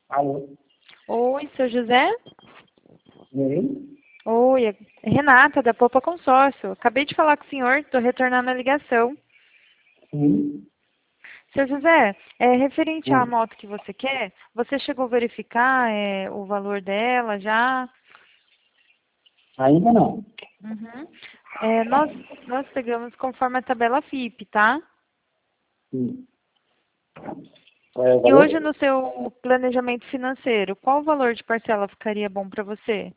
Alô? Oi, seu José? Oi? Oi, é Renata, da Popa Consórcio. Acabei de falar com o senhor, estou retornando a ligação. Sim. Seu José, referente à Hum. moto que você quer, você chegou a verificar o valor dela já? Ainda não. Uhum. Nós pegamos conforme a tabela FIP, tá? Sim. Qual é o E hoje valor? no seu planejamento financeiro, qual o valor de parcela ficaria bom para você?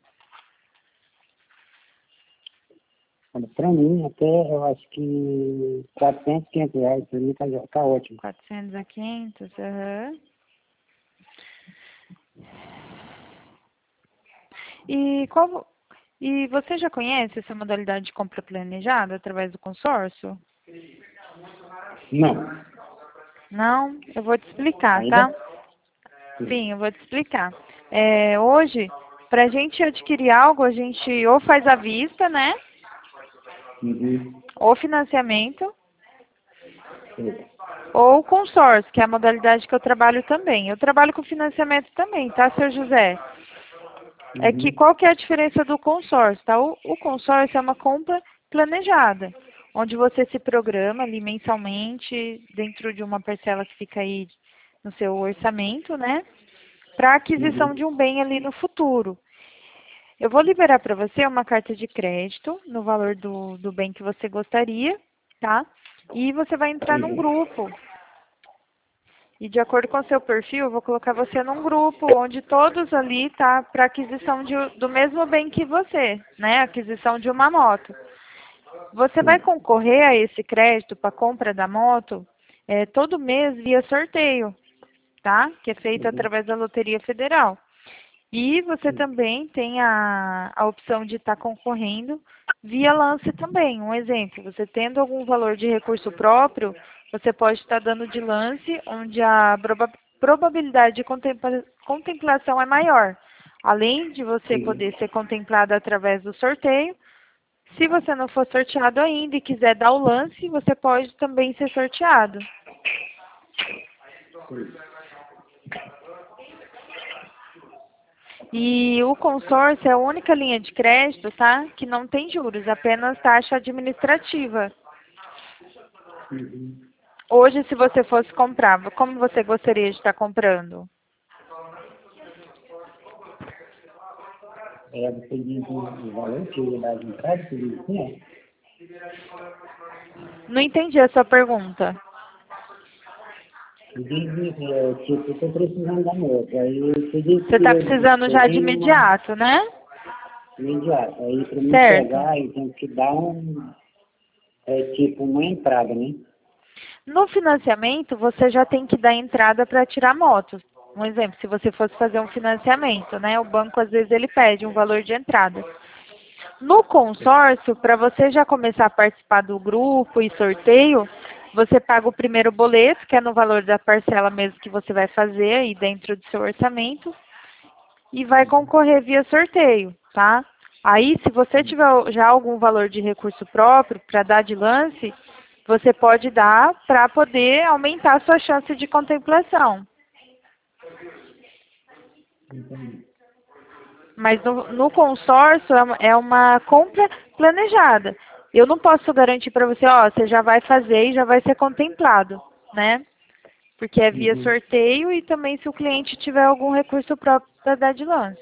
Olha, pra mim, até eu acho que 400, 500 reais, pra mim tá ótimo. 400 a 500? Aham. E e você já conhece essa modalidade de compra planejada através do consórcio? Não. Não? Eu vou te explicar, Ainda? tá? Sim. Sim, eu vou te explicar. Hoje, para a gente adquirir algo, a gente ou faz à vista, né? Uhum. Ou financiamento, Sim. ou consórcio, que é a modalidade que eu trabalho também. Eu trabalho com financiamento também, tá, seu José? É que Uhum. qual que é a diferença do consórcio, tá? O consórcio é uma compra planejada, onde você se programa ali mensalmente dentro de uma parcela que fica aí no seu orçamento, né? Para aquisição de Uhum. um bem ali no futuro. Eu vou liberar para você uma carta de crédito no valor do bem que você gostaria, tá? E você vai entrar num Uhum. grupo. E de acordo com o seu perfil, eu vou colocar você num grupo onde todos ali tá para aquisição do mesmo bem que você, né? Aquisição de uma moto. Você vai Sim. concorrer a esse crédito para compra da moto todo mês via sorteio, tá? Que é feito Uhum. através da Loteria Federal. E você Sim. também tem a opção de estar concorrendo via lance também. Um exemplo, você tendo algum valor de recurso próprio, você pode estar dando de lance onde a probabilidade de contemplação é maior. Além de você Sim. poder ser contemplado através do sorteio, se você não for sorteado ainda e quiser dar o lance, você pode também ser sorteado. Sim. E o consórcio é a única linha de crédito, tá? Que não tem juros, apenas taxa administrativa. Uhum. Hoje, se você fosse comprar, como você gostaria de estar comprando? Você diz o valor que ia dar de entrada, você diz assim, é? Não entendi a sua pergunta. Diz, tipo, eu tô precisando da moto. Aí você diz Você que está precisando já de tem uma imediato, né? imediata. Aí para mim Certo. pegar, eu tenho que dar tipo, uma entrada, né? No financiamento, você já tem que dar entrada para tirar motos. Um exemplo, se você fosse fazer um financiamento, né? O banco, às vezes, ele pede um valor de entrada. No consórcio, para você já começar a participar do grupo e sorteio, você paga o primeiro boleto, que é no valor da parcela mesmo que você vai fazer aí dentro do seu orçamento, e vai concorrer via sorteio, tá? Aí, se você tiver já algum valor de recurso próprio para dar de lance, você pode dar para poder aumentar a sua chance de contemplação. Entendi. Mas no consórcio é uma compra planejada. Eu não posso garantir para você, ó, você já vai fazer e já vai ser contemplado, né? Porque é via Uhum. sorteio e também se o cliente tiver algum recurso próprio para dar de lance.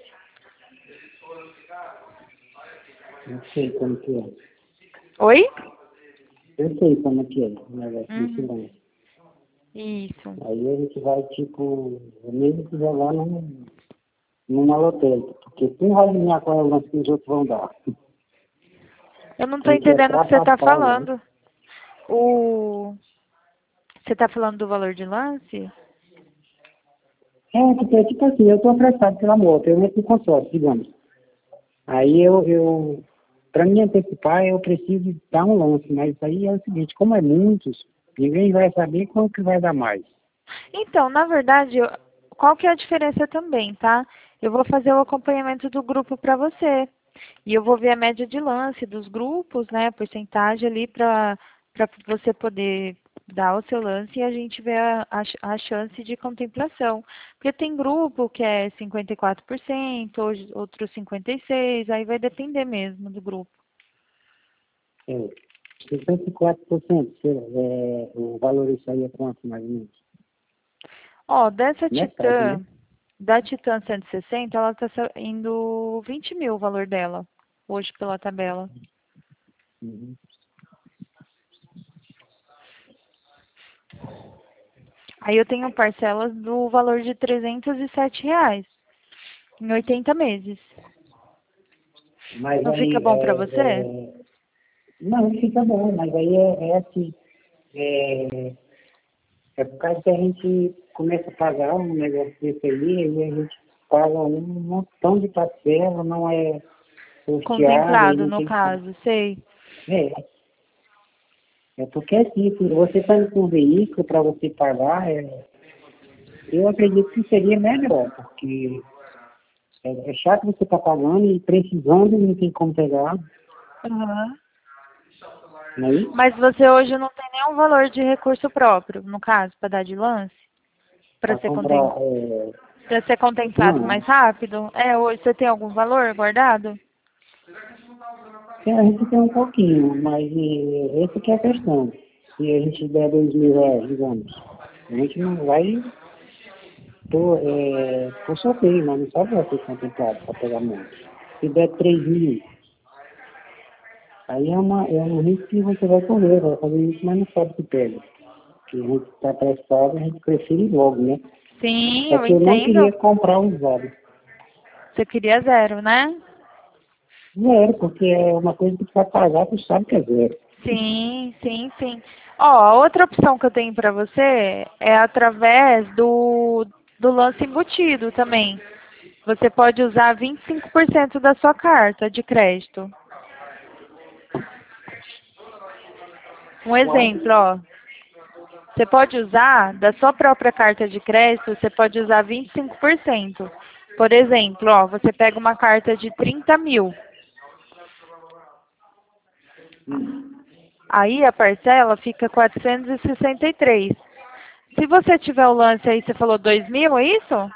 Eu sei como que é. Oi? Eu sei como que é o negócio de Uhum. segurança. Isso. Aí a gente vai, tipo, mesmo que jogar numa lotérica. Porque quem vai ganhar com ela que os outros vão dar? Eu não estou Tem que entendendo o que você está ultrapassar, né? falando. O... Você está falando do valor de lance? Porque, tipo assim, eu estou apressado pela moto, eu entro no consórcio, digamos. Aí para me antecipar, eu preciso dar um lance, mas aí é o seguinte, como é muitos, ninguém vai saber quanto que vai dar mais. Então, na verdade, qual que é a diferença também, tá? Eu vou fazer o acompanhamento do grupo para você. E eu vou ver a média de lance dos grupos, né? A porcentagem ali para você poder dá o seu lance e a gente vê a chance de contemplação. Porque tem grupo que é 54%, outros 56%, aí vai depender mesmo do grupo. 54%, o valor isso aí é quanto, mais ou menos? Ó, dessa Metade, Titan, né? da Titan 160, ela tá indo 20 mil o valor dela, hoje pela tabela. Uhum. Aí eu tenho parcelas do valor de R$ 307, em 80 meses. Mas Não fica aí, bom para você? não, fica bom, mas aí é assim, é por causa que a gente começa a pagar um negócio desse aí, e a gente paga um montão de parcela, não é sorteado, aí Contemplado, não no tem como. caso, sei. É, é porque assim, se você está indo com um veículo para você pagar, eu acredito que seria melhor, porque é chato você estar pagando e precisando e não tem como pegar, Uhum. não é isso? Mas você hoje não tem nenhum valor de recurso próprio, no caso, para dar de lance? Para Para ser, comprar, pra ser contemplado não, mais rápido? Hoje você tem algum valor guardado? a gente tem um pouquinho, mas essa que é a questão. Se a gente der 2.000 reais, digamos, a gente não vai por sorteio, mas não sabe vai ser contemplado para pegar monte. Se der 3.000, aí é um risco que você vai correr, vai fazer isso, mas não sabe se pega. Porque a gente está prestado, a gente prefere ir logo, né? Sim, Só eu que eu não entendo. queria comprar usado. Você queria zero, né? Zero, porque é uma coisa que tu vai pagar, tu sabe que é zero. Sim, sim, sim. Ó, a outra opção que eu tenho para você é através do lance embutido também. Você pode usar 25% da sua carta de crédito. Um exemplo, ó. Você pode usar da sua própria carta de crédito, você pode usar 25%. Por exemplo, ó, você pega uma carta de 30 mil. Aí a parcela fica 463. Se você tiver o lance aí, você falou 2.000, é isso?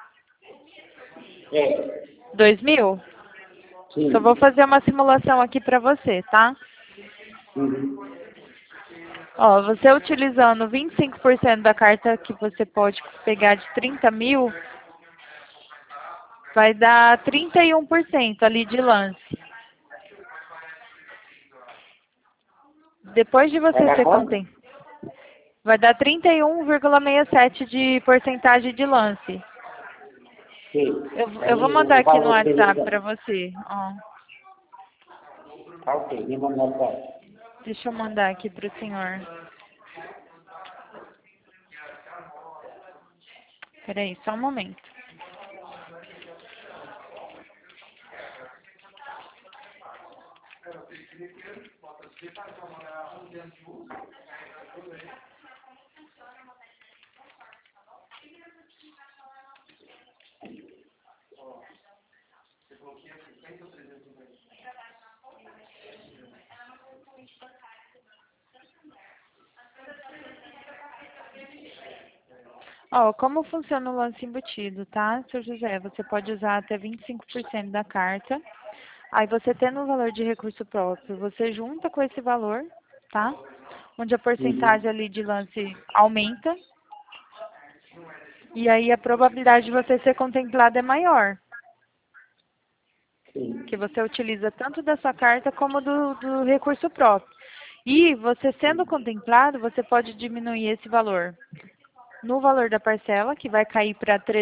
É, 2.000? Só vou sim. fazer uma simulação aqui para você, tá? Uhum. Ó, você utilizando 25% da carta que você pode pegar de 30 mil, vai dar 31% ali de lance. Depois de Vai você dar ser quanto? vai dar 31,67 de porcentagem de lance. Sim. Eu vou Aí mandar o aqui no valor seria WhatsApp quanto? para você. Ó, Tá ok, me manda no WhatsApp. deixa eu mandar aqui para o senhor. Peraí, só um momento. Ó, como funciona o lance embutido, tá, seu José? Você pode usar até 25% da carta. Aí você tendo um valor de recurso próprio, você junta com esse valor, tá? Onde a porcentagem Uhum. ali de lance aumenta. E aí a probabilidade de você ser contemplado é maior. Que Sim. você utiliza tanto da sua carta como do recurso próprio. E você sendo contemplado, você pode diminuir esse valor no valor da parcela, que vai cair para R$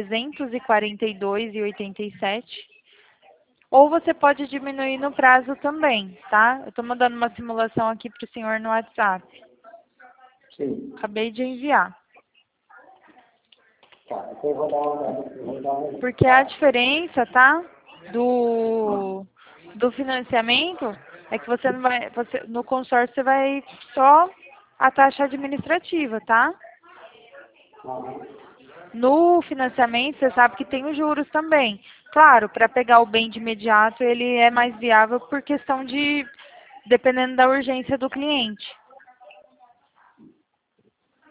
342,87. Ou você pode diminuir no prazo também, tá? Eu estou mandando uma simulação aqui para o senhor no WhatsApp. Sim. Acabei de enviar. Tá, então eu vou dar uma olhada. Eu vou dar uma olhada. Porque a diferença, tá? Do financiamento é que você não vai. No consórcio você vai só a taxa administrativa, tá? Uhum. No financiamento, você sabe que tem os juros também. Claro, para pegar o bem de imediato, ele é mais viável por questão de, dependendo da urgência do cliente.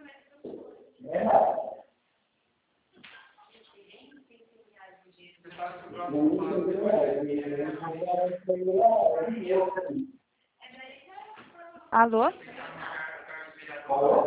Alô?